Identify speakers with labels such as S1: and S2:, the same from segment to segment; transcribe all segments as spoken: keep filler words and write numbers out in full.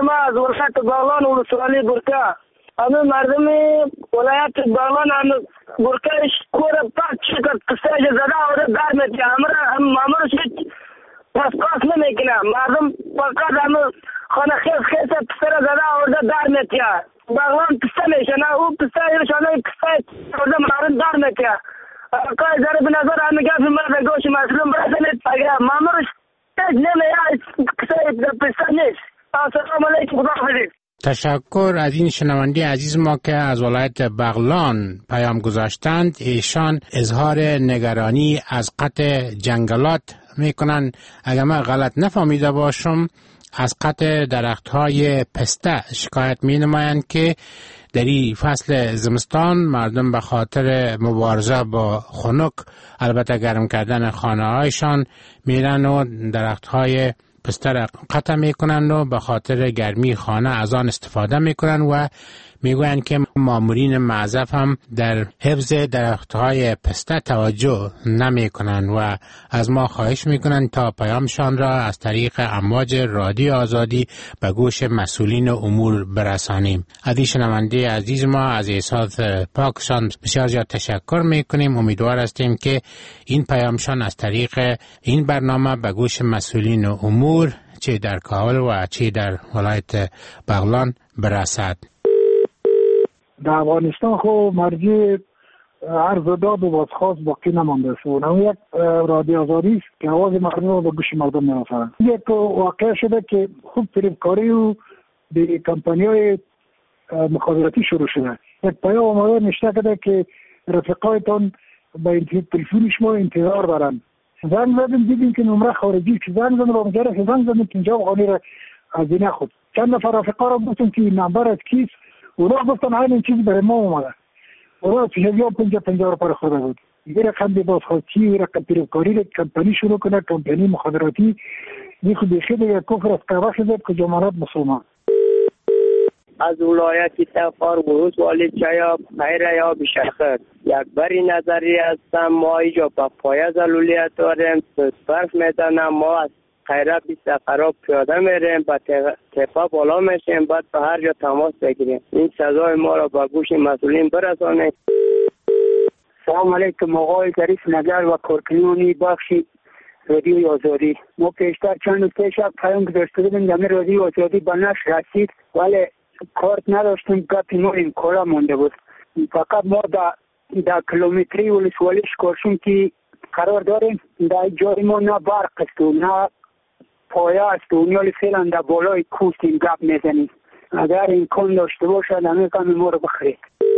S1: ما از ولایت بغلان ولسوالی برکه. همه مردم ولایت بغلان هم برکهش کور پاک شکر قصهش زده آورده در میتیه. همه مامورش هیچ پاسپاس نمیکنه. مردم فقط همه خانه خیز خیز پسر زده آورده در میتیه. بغلان پسته میشه نه او پسته ایرشانه پسته آورده مردم در میتیه. اقای زره به نظر همه گفت مرد گوش مسلم برسنید اگر مامورش هیچ نمیه قصه پسته نیست. السلام علیکم خدا حافظ.
S2: تشکر از این شنونده عزیز ما که از ولایت بغلان پیام گذاشتند. ایشان اظهار نگرانی از قطع جنگلات میکنن. اگر من غلط نفهمیده باشم از قطع درختهای پسته شکایت می نمایند که در این فصل زمستان مردم به خاطر مبارزه با خنک، البته گرم کردن خانه هایشان، میرن و درختهای پسته را قطع میکنن و به خاطر گرمی خانه از آن استفاده میکنن و میگویند که مامورین معذف هم در حفظ درختهای پسته توجه نمیکنن و از ما خواهش میکنن تا پیامشان را از طریق امواج رادیو آزادی به گوش مسئولین امور برسانیم. از این شنونده عزیز ما از احساس پاکشان بسیار زیاد تشکر میکنیم. امیدوار هستیم که این پیامشان از طریق این برنامه به گوش مسئولین امور چه در کابل و چه در ولایت بغلان برسد.
S3: در افغانستان خو مرجع عرض و داد و بازخواست باقی نمانده است. اون یک رادیو آزادی است که آواز مردم را به گوش مردم میرساند. یک واقعه شده که خوب فریبکاری و به کمپانی‌های مخابراتی شروع شده. یک پیام اومده نشته کرده که رفقایتان به تلفن شما انتظار دارند. زنگ زدیم دیدیم که نمره خارجی که زنگ زدیم را مجرد که زنگ زدیم که اینجا غانی را از اینه خود. چند نفر رفقا را گفتم که نمبر از کیست؟ اونا گفتن همین چیز برای ما اومده. اونا پیشگی هم پنجا پنجا رو پر خورده بود. یه رقم به بازخواستی، یه رقم پیروکاری را کمپانی شروع کنه، کمپانی مخابراتی. این خود دیگه دیگه کفر از قبا شده که جمعات مسلمان.
S4: از ولایت تفار ورود والی چایاب خیره یا بشخص یک بری نظری هستم. ما اینجا با پایه زلولیت داریم. برف میدنم ما از خیره بیست خراب پیاده میریم با تپا بالا میشیم بعد به هر جا تماس بگیریم. این سزای ما را با گوش مسئولین برسانید.
S5: سلام علیکم آقای ظریف نگر و کارکنان بخش رادیو آزادی. ما پیشتر چند روز پیش پیام گذاشته بودیم در رادیو آزادی به نشر رسید ولی کارت نداشتیم. گپی ما این کارا مونده بود. فقط ما در در کیلومتری ولسوالی شکارشون که قرار داریم در جای ما نه برق است و نه پایه است و نیالی فعلا در بالای کوست این گپ میزنیم. اگر این کن داشته باشد همه کمی ما رو بخرید.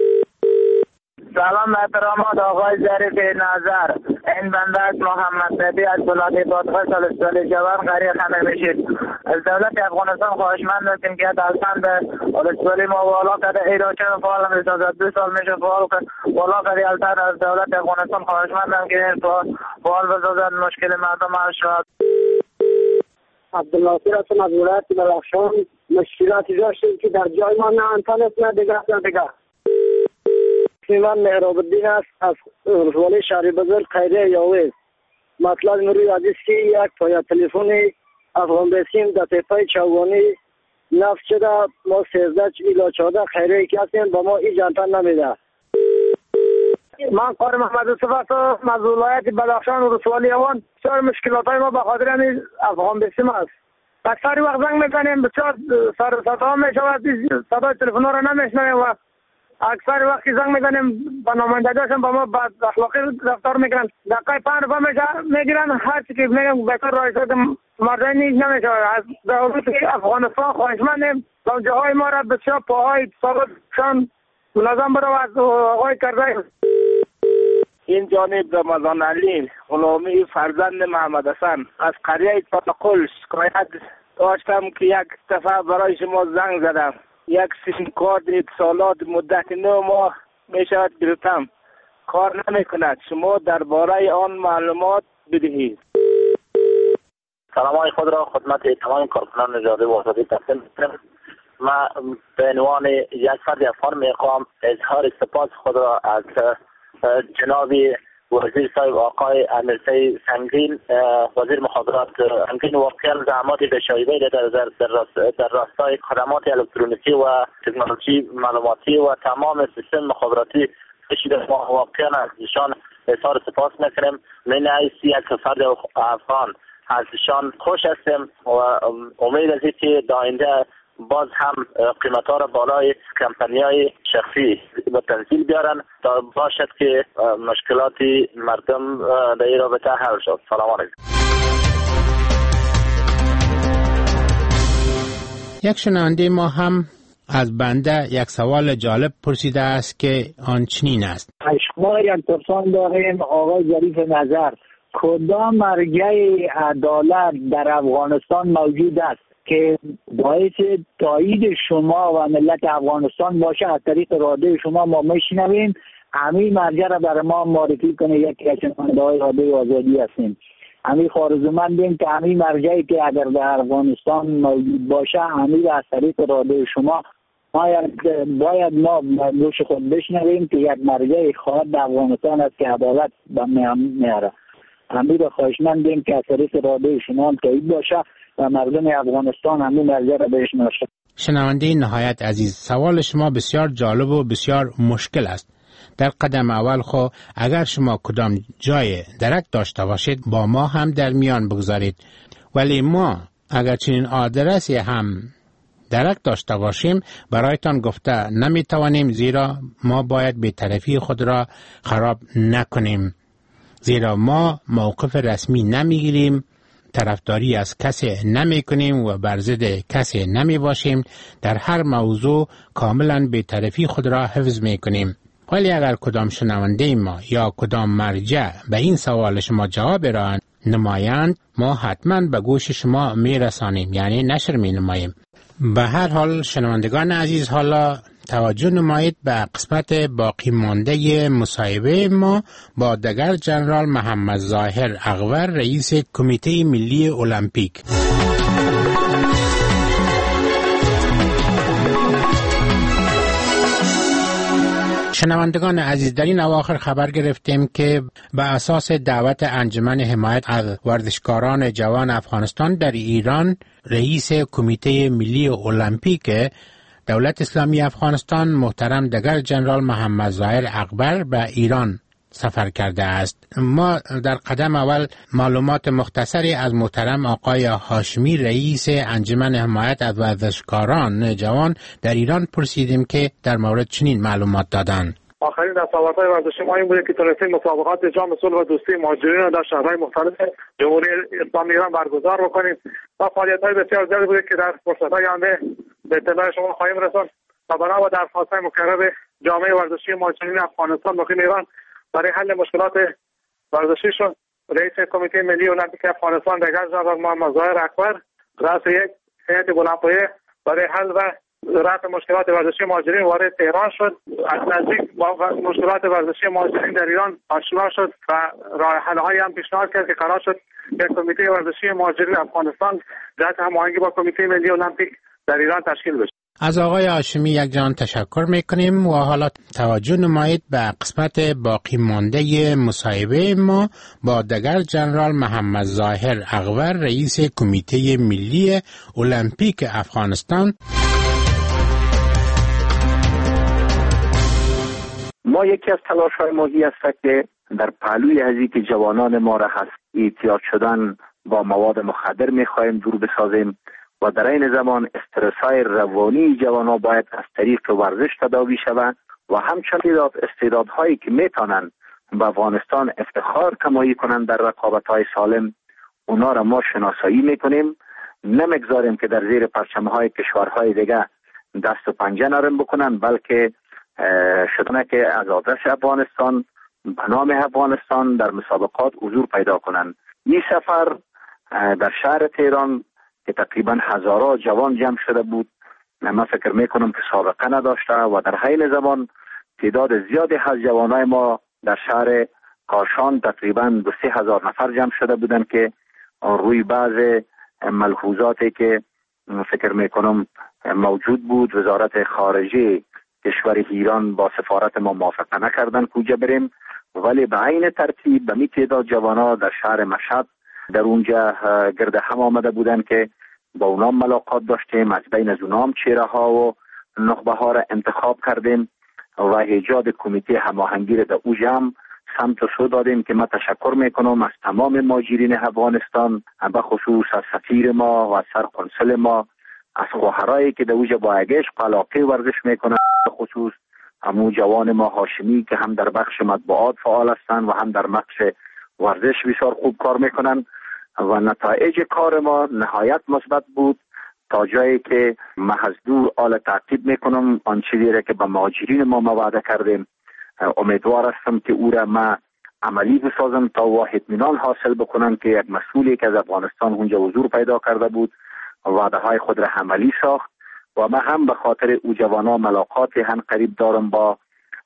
S1: سلام محترمات آقای ظریف نظر. این بنده است محمد نبی از ولایت بادغیس ولسوالی جوان غریق همه میشید. از دولت افغانستان خواهشمند هستیم که دلتن به ولسوالی ما والا کرده ایراچه فعال میسازد. دو سال میشه فعال والا کرده التن از دولت افغانستان خواهشمندم که این فعال بسازد مشکل مردم حل شد.
S5: عبدالناصر هستم از ولایت بلخشان. مشکلاتی داشتیم که در جای ما نه انترنت نه دیگه نه دیگه. من مهراب الدین است از ولسوالی شهر بزرگ خیریه یاوز. مطلب نوری عزیز که یک پایه تلفن افغان بسیم در تپای چوگانی نفت شده. ما سیزده الی چهارده خیریه که هستیم با ما این جانتان نمیده.
S1: من قاری محمد یوسف هستم از ولایت بلخشان ولسوالی یوان. بسیار مشکلات های ما به خاطر همین افغان بسیم است. اکثر وقت زنگ میکنیم بسیار سر صدا میشود صدای تلفن ها را نمیشنویم و اکثر وقتی زنگ میزنیم با نمایندگانشون با ما بد اخلاقی رفتار میکنن. دقیقه پنج روپا میگیرن. هر چی که میگن بکار رای شده مردم نیز نمیشه. از دولت افغانستان خواهشمندیم تا جاهای ما را بسیار پاهای ثابتشان منظم برود. آقای کرده
S4: این جانب رمضان علی غلامی فرزند محمد حسن از قریه تاقل شکایت داشتم که یک دفعه برای شما زنگ زدم. یک سیم کارت اتصالات مدت نه ماه می شود گرفتم کار نمی کند. شما درباره آن معلومات بدهید.
S6: سلام های خود را خدمت تمام کارکنان رادیو آزادی تقدیم می‌کنم. من به عنوان یک فرد افغان میخوام اظهار سپاس خود را از جناب وزیر صاحب آقای امیرسید سنگین وزیر مخابرات سنگین واقعا زحماتی به شایبه در در در, در راستای خدمات الکترونیکی و تکنولوژی معلوماتی و تمام سیستم مخابراتی کشیده. ما واقعا از ایشان اظهار سپاس میکنیم. من از یک فرد افغان از ایشان خوش هستیم و امید است که در آینده باز هم قیمت‌ها را بالای کمپانی‌های شخصی به تنزیل بیارن تا باشد که مشکلات مردم در این رابطه حل شد. سلام علیکم.
S2: یک شنونده ما هم از بنده یک سوال جالب پرسیده است که آن چنین است:
S5: ما یک پرسان داریم آقای ظریف نظر، کدام مرجع عدالت در افغانستان موجود است که باعث تایید شما و ملت افغانستان باشه؟ از طریق رادیو شما ما میشنویم، همین مرجع را برای ما معرفی کنه. یکی از شنونده‌های رادیو آزادی هستیم، همین خارزمندیم که همین مرجعی که اگر در افغانستان موجود باشه همین از طریق رادیو شما باید باید ما گوش خود بشنویم که یک مرجع خواهد در افغانستان است که عدالت به میاره. همین را خواهشمندیم که از طریق رادیو شما هم تایید باشه و مردم افغانستان همین مرجع را بشنوه.
S2: شنونده نهایت عزیز، سوال شما بسیار جالب و بسیار مشکل است. در قدم اول خو اگر شما کدام جای درک داشته باشید با ما هم در میان بگذارید، ولی ما اگر چنین آدرسی هم درک داشته باشیم برایتان گفته نمیتوانیم، زیرا ما باید بی‌طرفی خود را خراب نکنیم، زیرا ما موقف رسمی نمیگیریم، طرفداری از کسی نمی کنیم و بر ضد کسی نمی باشیم. در هر موضوع کاملا بی‌طرفی خود را حفظ می کنیم. ولی اگر کدام شنونده ما یا کدام مرجع به این سوال شما جواب را نمایند، ما حتما به گوش شما می رسانیم، یعنی نشر می نماییم. به هر حال شنوندگان عزیز، حالا توجه نمایید به قسمت باقی مانده مصاحبه ما با دگر جنرال محمد ظاهر اغور، رئیس کمیته ملی المپیک. شنوندگان عزیز، در این اواخر خبر گرفتیم که به اساس دعوت انجمن حمایت از ورزشکاران جوان افغانستان در ایران، رئیس کمیته ملی المپیک دولت اسلامی افغانستان محترم دگر جنرال محمد ظاهر اغور به ایران سفر کرده است. ما در قدم اول معلومات مختصری از محترم آقای هاشمی، رئیس انجمن حمایت از ورزشکاران جوان در ایران پرسیدیم که در مورد چنین معلومات دادند.
S7: آخرین دستاوردهای ورزشی ما این بوده که تونستیم مسابقات جام صلح و دوستی مهاجرین را در شهرهای مختلف جمهوری اسلامی ایران برگزار بکنیم و فعالیت‌های بسیار زیادی بوده که در فرصت‌های آینده به اطلاع شما خواهیم رساند. و بنا به درخواست‌های مکرر جامعه ورزشی مهاجرین افغانستان مقیم ایران برای حل مشکلات ورزشی شد، رئیس کمیته ملی المپیک افغانستان دگر جنرال محمد ظاهر اغور رئیس یک هیئت بلندپایه برای حل و رفع مشکلات ورزشی مهاجرین وارد تهران شد. از نزدیک با مشکلات ورزشی مهاجرین در ایران آشنا شد و راه حل‌هایی هم پیشنهاد کرد که قرار شد یک کمیته ورزشی مهاجرین افغانستان جهت هماهنگی با کمیته ملی المپیک در ایران تشکیل بشه.
S2: از آقای هاشمی یک جان تشکر میکنیم و حالا توجه نمایید به قسمت باقی مانده مصاحبه ما با دگر جنرال محمد ظاهر اغور، رئیس کمیته ملی المپیک افغانستان.
S8: ما یکی از تلاش‌های ما است که در پهلوی از اینکه جوانان ما را از اعتیاد شدن با مواد مخدر می‌خواهیم دور بسازیم و در این زمان استرس‌های روانی جوانان باید از طریق ورزش تداوی شوند و همچنین استعدادهایی که میتونن به افغانستان افتخار کمایی کنند در رقابت‌های سالم، اونا را ما شناسایی میکنیم. نمیگذاریم که در زیر پرچم‌های کشورهای دیگه دست و پنجه نرم بکنن، بلکه شدنه که از آدرس افغانستان به نام افغانستان در مسابقات حضور پیدا کنند. این سفر در شهر تهران که تقریبا هزارها جوان جمع شده بود، من فکر میکنم که سابقه نداشته و در حین زمان تعداد زیادی از جوانای ما در شهر کاشان تقریبا دو سه هزار نفر جمع شده بودند که روی بعض ملحوظاتی که فکر میکنم موجود بود وزارت خارجه کشور ایران با سفارت ما موافقه نکردن کجا بریم ولی به عین ترتیب به می تعداد جوانا در شهر مشهد در اونجا گرد هم آمده بودن که با اونا ملاقات داشتیم، از بین از اونام چهره ها و نخبه ها را انتخاب کردیم و ایجاد کمیته هماهنگی را در او جمع سمت و سو دادیم که من تشکر میکنم از تمام مهاجرین افغانستان، به خصوص از سفیر ما و از سرقنصل ما، از خواهرایی که در اوجا با عشق و علاقه ورزش میکنن، به خصوص همون جوان ما هاشمی که هم در بخش مطبوعات فعال هستند و هم در بخش ورزش بسیار خوب کار میکنن و نتایج کار ما نهایت مثبت بود، تا جایی که من از دور آل تعقیب میکنم آن چیزی را که به مهاجرین ما وعده کردیم. امیدوار هستم که او را ما عملی بسازم تا و اطمینان حاصل بکنم که یک مسئولی که از افغانستان اونجا حضور پیدا کرده بود وعده های خود را عملی ساخت و من هم به خاطر او جوانا ملاقات هم قریب دارم با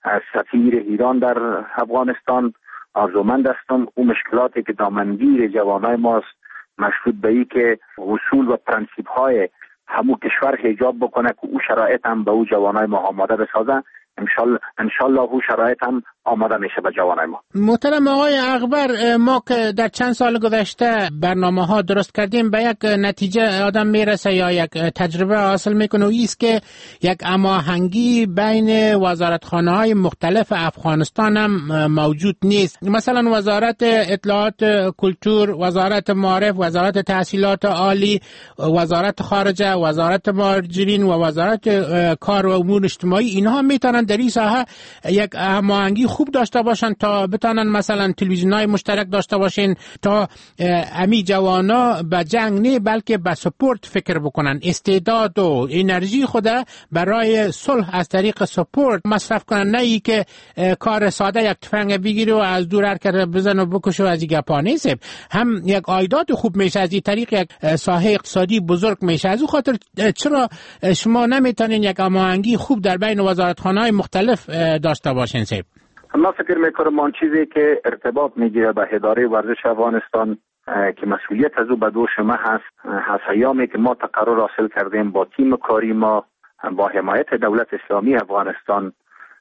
S8: سفیر ایران در افغانستان. آرزومند هستم او مشکلاتی که دامنگیر جوانای ماست مشروط به ای که اصول و پرنسیب های همو کشور حجاب بکنه که او شرایط هم به او جوانای ما آماده بسازه. انشالله انشالله او شرایط هم آماده میشه به جوانای ما.
S2: محترم آقای اغبر، ما که در چند سال گذشته برنامه ها درست کردیم به یک نتیجه آدم میرسه یا یک تجربه حاصل میکنه و ایست که یک هماهنگی بین وزارتخانه های مختلف افغانستان هم موجود نیست. مثلا وزارت اطلاعات کلتور، وزارت معارف، وزارت تحصیلات عالی، وزارت خارجه، وزارت مهاجرین و وزارت کار و امور اجتماعی، اینها میتونن در این ساحه یک هماهنگی خوب داشته باشن تا بتونن مثلا تلویزیونای مشترک داشته باشین تا امی جوانا به جنگ نه بلکه به سپورت فکر بکنن، استعداد و انرژی خود برای صلح از طریق سپورت مصرف کنن، نه ای که کار ساده یک تفنگ بگیره و از دور هر کره بزن و بکشه و از این گپا نیست. هم یک عایدات خوب میشه از این طریق، یک ساحه اقتصادی بزرگ میشه. از اون خاطر چرا شما نمیتونین یک هماهنگی خوب در بین وزارتخانه‌های مختلف داشته باشین؟ سیب
S8: من فکر میکنم آن چیزی که ارتباط میگیره به اداره ورزش افغانستان که مسئولیت از او به دوش ما هست، هست ایامی که ما تقرر حاصل کردیم با تیم کاری ما با حمایت دولت اسلامی افغانستان.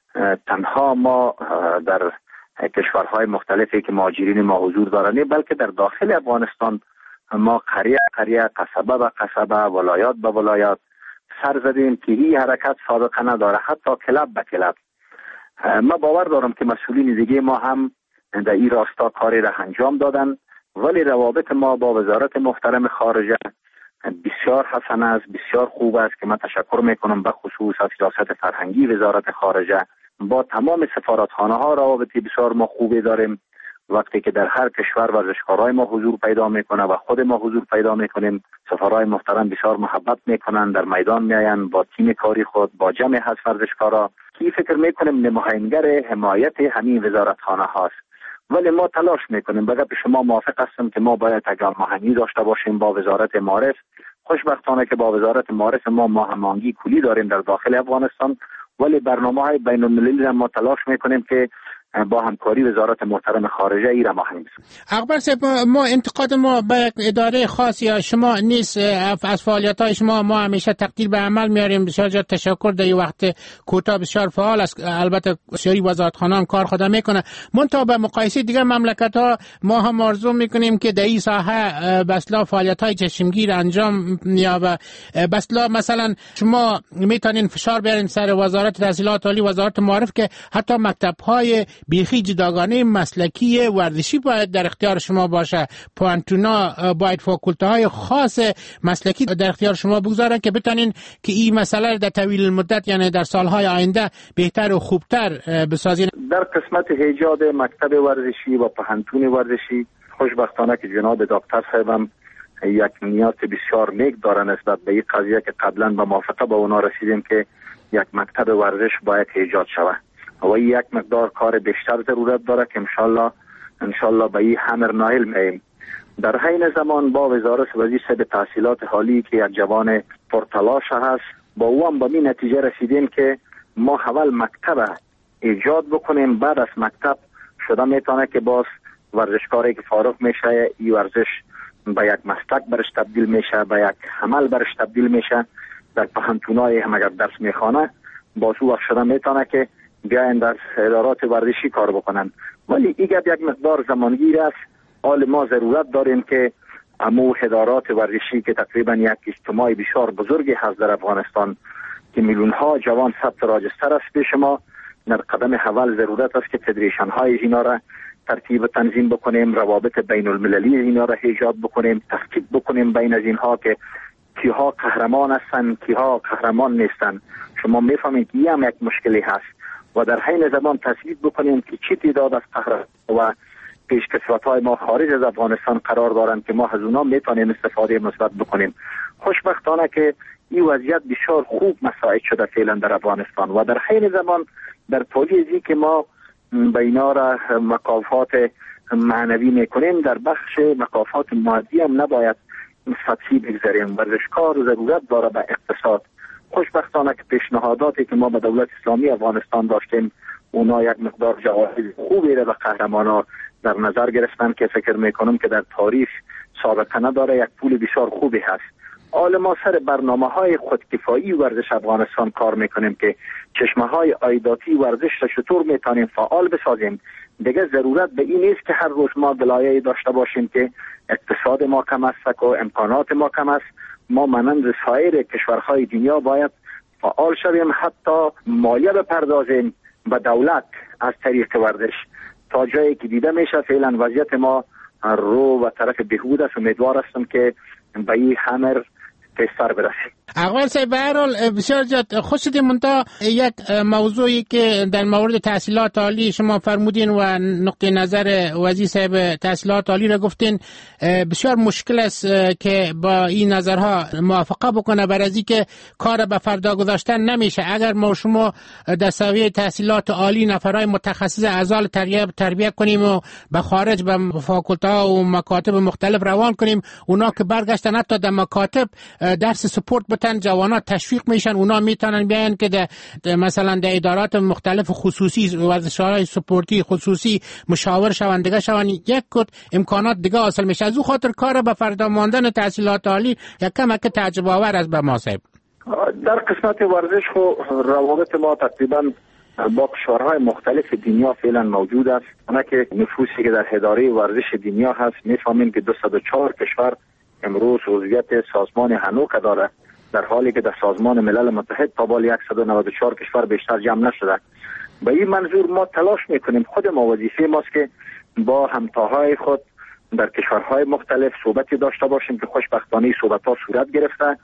S8: تنها ما در کشورهای مختلفی که مهاجرین ما حضور دارند بلکه در داخل افغانستان ما قریه قریه، قصبه به قصبه، ولایات به ولایات سر زدیم که این حرکت سابقه نداره، حتی کلب به کلب. ما باور دارم که مسئولین دیگه ما هم در این راستا کاری را انجام دادن، ولی روابط ما با وزارت محترم خارجه بسیار حسن است، بسیار خوب است که من تشکر میکنم به خصوص از سیاست فرهنگی وزارت خارجه. با تمام سفارتخانه ها روابطی بسیار ما خوبی داریم. وقتی که در هر کشور ورزشکارای ما حضور پیدا میکنه و خود ما حضور پیدا میکنیم، سفرهای محترم بسیار محبت میکنن، در میدان میاین با تیم کاری خود با جمع از ورزشکارا که فکر میکنیم نماینگر حمایت همین وزارتخانه هاست. ولی ما تلاش میکنیم، به گپ شما موافق هستم که ما باید یک هماهنگی داشته باشیم با وزارت معارف. خوشبختانه که با وزارت معارف ما ما هماهنگی کلی داریم در داخل افغانستان، ولی برنامه‌های بین المللی ما تلاش میکنیم که با همکاری وزارت محترم خارجه ای را هماهنگ بسازیم.
S2: اغبر صاحب، ما انتقاد ما به یک اداره خاص یا شما نیست. از فعالیت‌های شما ما همیشه تقدیر به عمل میاریم. بسیار زیاد تشکر. در این وقت کوتاه بسیار فعال است. البته سری وزارتخانه کار خود میکنه. منتها به مقایسه دیگر مملکت‌ها ما هم آرزو میکنیم که در این ساحه بسلا فعالیت‌های چشمگیر انجام یا بسلا مثلا شما میتونین فشار بیارین سر وزارت تحصیلات عالی، وزارت معارف که حتی مکتب‌های بیخی جداگانه مسلکی ورزشی باید در اختیار شما باشه. پوانتونا باید فاکولته خاص مسلکی در اختیار شما بگذارن که بتونین که این مسئله در طویل المدت یعنی در سالهای آینده بهتر و خوبتر بسازین.
S8: در قسمت ایجاد مکتب ورزشی و پوانتون ورزشی خوشبختانه که جناب دکتر صاحبم یک نیت بسیار نیک دارن نسبت به این قضیه که قبلا به موافقه با اونا رسیدیم که یک مکتب ورزش باید ایجاد شود و یک مقدار کار بیشتر ضرورت داره که انشالله انشالله به این همر نایل میم. در حین زمان با وزارت وزیر صاحب تحصیلات عالی که یک جوان پرتلاش هست، با او هم به این نتیجه رسیدیم که ما اول مکتب ایجاد بکنیم، بعد از مکتب شده میتونه که باز ورزشکاری که فارغ میشه این ورزش به یک مسلک برش تبدیل میشه، به یک عمل برش تبدیل میشه. در پوهنتونای هم اگر درس میخوانه باز او وقت شده میتونه که بیاین در ادارات ورزشی کار بکنن. ولی ایگه یک مقدار زمانگیر است. حال ما ضرورت داریم که امو ادارات ورزشی که تقریبا یک اجتماع بسیار بزرگی هست در افغانستان که میلیون ها جوان ثبت راجستر است پیش ما، در قدم اول ضرورت است که فدریشن های اینا را ترتیب تنظیم بکنیم، روابط بین المللی اینا را ایجاد بکنیم، تفکیک بکنیم بین از اینها که کیها قهرمان هستند کیها قهرمان نیستند. شما میفهمید که این هم یک مشکلی هست و در حین زمان تثبیت بکنیم که چی تعداد از قهرمان و پیشکسوت‌های ما خارج از افغانستان قرار دارند که ما از اونا میتونیم استفاده مثبت بکنیم. خوشبختانه که این وضعیت بسیار خوب مساعد شده فعلا در افغانستان و در حین زمان در پالیزی که ما به اینا را مکافات معنوی میکنیم، در بخش مکافات مادی هم نباید سطحی بگذاریم. ورزشکار ضرورت داره به اقتصاد. خوشبختانه که پیشنهاداتی که ما به دولت اسلامی افغانستان داشتیم اونا یک مقدار جوایز خوبی را به قهرمانا در نظر گرفتن که فکر میکنم که در تاریخ سابقه نداره، یک پول بسیار خوبی هست. حال ما سر برنامه های خودکفایی ورزش افغانستان کار میکنیم که چشمه های عایداتی ورزش را چطور میتونیم فعال بسازیم. دیگه ضرورت به این نیست که هر روز ما دلایلی داشته باشیم که اقتصاد ما کم است و امکانات ما کم است. ما مانند سایر کشورهای دنیا باید فعال شویم، حتی مالیه بپردازیم به دولت از طریق ورزش تا جایی که دیده میشه. فعلا وضعیت ما رو و طرف بهبود است. امیدوار هستم که به این همر تیستر برسیم.
S2: اقوال صاحب، به هر حال بسیار زیاد خوش شدیم. منتها یک موضوعی که در مورد تحصیلات عالی شما فرمودین و نقطه نظر وزیر صاحب تحصیلات عالی را گفتین، بسیار مشکل است که با این نظرها موافقه بکنه، برای از اینکه کار به فردا گذاشتن نمیشه. اگر ما شما در سویه تحصیلات عالی نفرای متخصص اعضای تربیت تربیت کنیم و به خارج به فاکولت‌ها و مکاتب مختلف روان کنیم، اونا که برگشتن حتی در مکاتب درس سپورت بتن، جوانات تشویق میشن، اونا میتونن بیان که ده ده مثلا در ادارات مختلف خصوصی ورزشکارای سپورتی خصوصی مشاور شون، دیگه شون، یک کد امکانات دیگه حاصل میشه. از او خاطر کار به فردا ماندن تحصیلات عالی یک کم که تعجب آور است به ما صاحب.
S8: در قسمت ورزش خو روابط ما تقریبا با کشورهای مختلف دنیا فعلا موجود است. اما که نفوسی که در اداره ورزش دنیا هست میفهمیم که دویست و چهار کشور امروز عضویت سازمان هنوک داره، در حالی که در سازمان ملل متحد تا بالا صد و نود و چهار کشور بیشتر جمع نشده. به این منظور ما تلاش میکنیم، خود ما وظیفه ماست که با همتاهای خود در کشورهای مختلف صحبتی داشته باشیم که خوشبختانه صحبت‌ها صورت گرفته.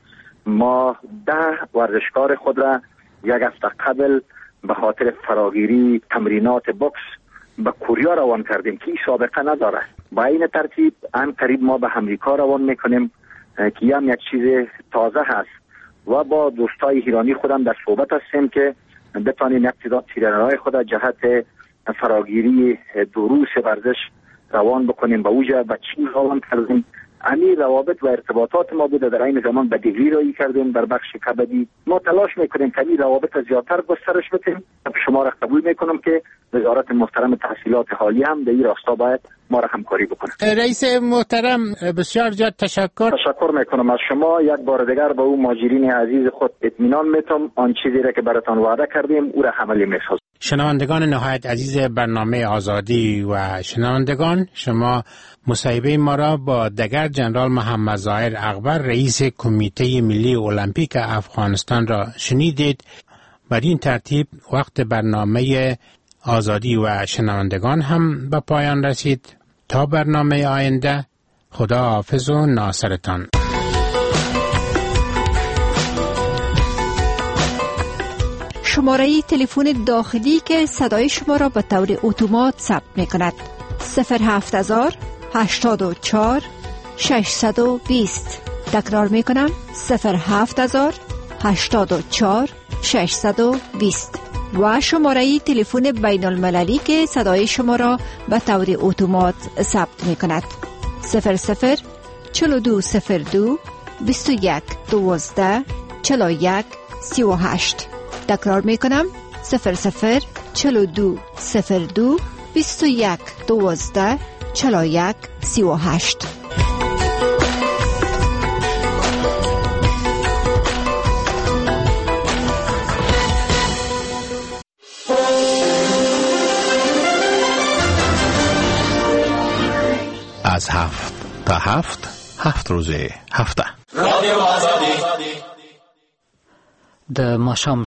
S8: ما ده ورزشکار خود را یک هفته قبل به خاطر فراگیری تمرینات بوکس به کوریا روان کردیم که این سابقه نداره. با این ترتیب ان قریب ما به امریکا روان میکنیم که هم یک چیز تازه هست و با دوستای ایرانی خودم در صحبت هستیم که بتانیم یک تعداد تیرنرهای خود جهت فراگیری دروس ورزش روان بکنیم. به اوجه به چین روان کردیم. امی روابط و ارتباطات ما بوده، در این زمان به دیگری رایی کردیم در بخش کبدی. ما تلاش میکنیم که این روابط زیادتر گسترش بدیم. شما را قبول میکنم که وزارت محترم تحصیلات عالی هم در این راستا باید ما را همکاری بکنه.
S2: رئیس محترم بسیار زیاد تشکر.
S8: تشکر میکنم از شما. یک بار دیگر به او ماجرین عزیز خود اطمینان میتم، آن چیزی را که براتان وعده کردیم او را عملی میسازیم.
S2: شنوندگان نهایت عزیز برنامه آزادی و شنوندگان، شما مصاحبه ما را با دگر جنرال محمد ظاهر اکبر رئیس کمیته ملی المپیک افغانستان را شنیدید. بر این ترتیب وقت برنامه آزادی و شنوندگان هم به پایان رسید. تا برنامه آینده، خدا حافظ و ناصرتان.
S9: شماره تلفن داخلی که صدای شما را به طور اتومات ثبت می کند: صفر هفت هزار هشتاد و چهار ششصد و بیست. تکرار می کنم: صفر هفت هزار هشتاد و چهار ششصد و بیست. و شماره تلفن بین المللی که صدای شما را به طور اتومات ثبت می کند: صفر صفر چهل و دو صفر دو بیست و یک دوازده چهل و یک سی و هشت. تکرار می کنم: صفر صفر چهل و دو صفر دو بیست و یک دوازده چهل و یک سی و هشت.
S10: از هفت تا هفت هفت روز هفته.
S11: د ماښام